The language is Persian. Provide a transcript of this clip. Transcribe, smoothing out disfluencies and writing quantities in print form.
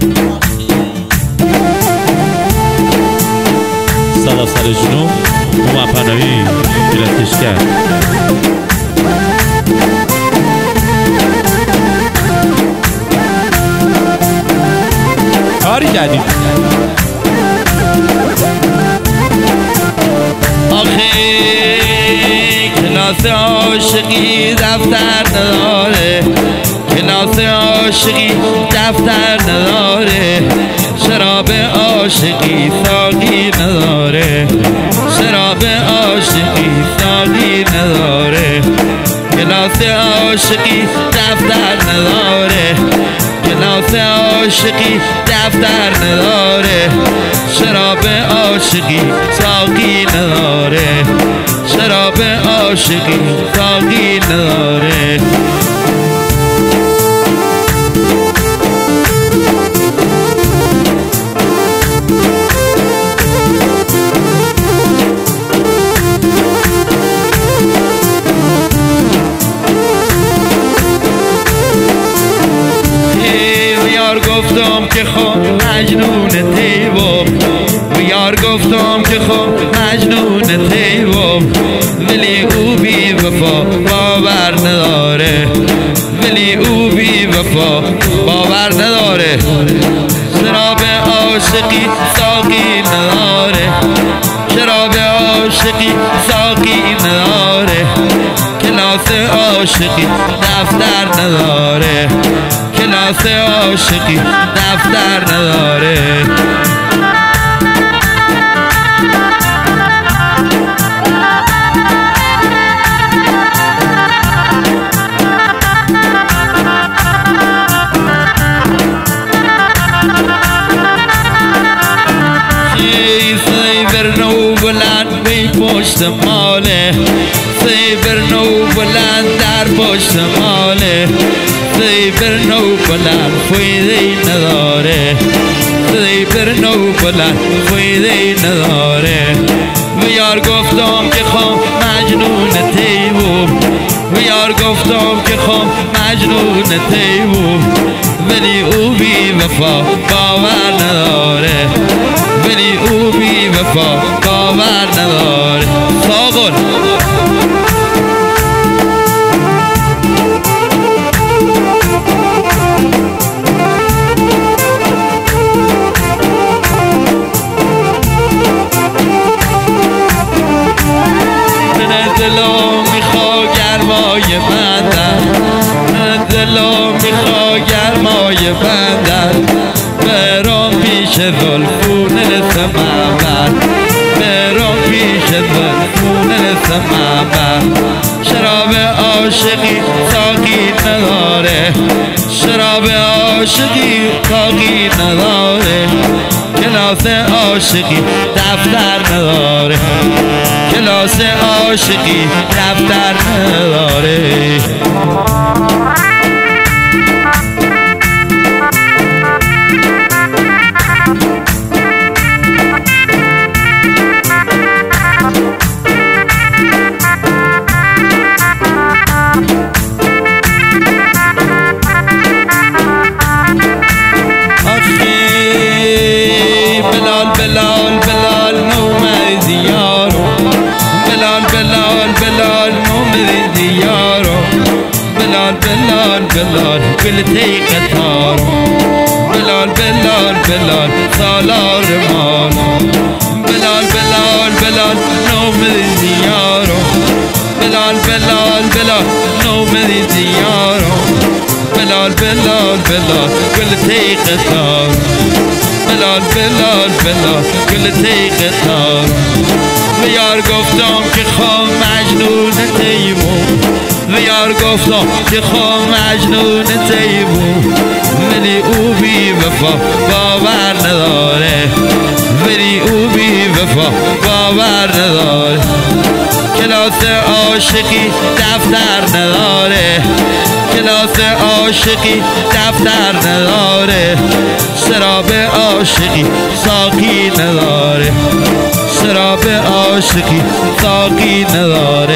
صدا سر جنوب اومد پناهی گیرتش کرد. کاری کردیم آخه کلاس عاشقی دفتر نداره، کلاس عاشقی دفتر نداره، شراب عاشقی ساقی نداره، شراب عاشقی ساقی نداره، کلاس عاشقی دفتر نداره، کلاس عاشقی دفتر نداره، شراب عاشقی ساقی نداره، شراب عاشقی ساقی نداره. گفتم که خب مجنون تیوم، یار گفتم که خب مجنون تیوم، ولی او بی وفا باور نداره، ولی او بی وفا باور نداره، شراب عاشقی ساقی نداره، شراب عاشقی ساقی نداره، کلاس عاشقی دفتر نداره، کلاس عاشقی دفتر نداره. سیبر نو بلند بی پشت ماله، سیبر نو بلند در پشت ماله، سیبر نو بلند فایده نداره، سیبر نو بلند فایده نداره. و یار گفتم که خام مجنون تیوم، و یار گفتم که خام مجنون تیوم، ولی او بی وفا باور نداره، ولی او بی وفا باور نداره. ساقل دلو میخوا گرمای بندن، دلو میخوا گرمای بندن، برام پیش زلفون سمنبر، برام پیش زلفون سمنبر، شراب عاشقی ساقی نداره، شراب عاشقی ساقی نداره، کلاس عاشقی دفتر نداره، کلاس عاشقی دفتر نداره. بلال بلال بلال نوم دیارو، بلال بلال بلال نوم دیارو، بلال بلال بلال گلتی قطارو، بلال بلال بلال سالار مالو، بلال بلال بلال نوم دیارو، بلال بلال بلال نوم دیارو، بلال بلال بلال گلتی قطارو، بلال بلال بلال گلتی قطار. و یار گفتم که خام مجنون تیمون، و یار گفتم که خام مجنون تیمون، ولی او بی وفا باور نداره، ولی او بی وفا باور نداره، کلاس عاشقی دفتر نداره، کلاس عاشقی دفتر نداره، شراب عاشقی ساقی نداره، شراب عاشقی ساقی نداره.